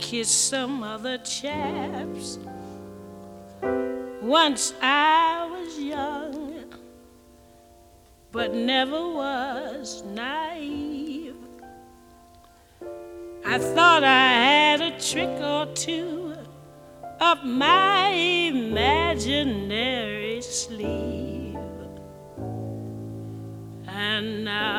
kissed some other chaps. Once I was young, but never was naive. I thought I had a trick or two up my imaginary sleeve. And now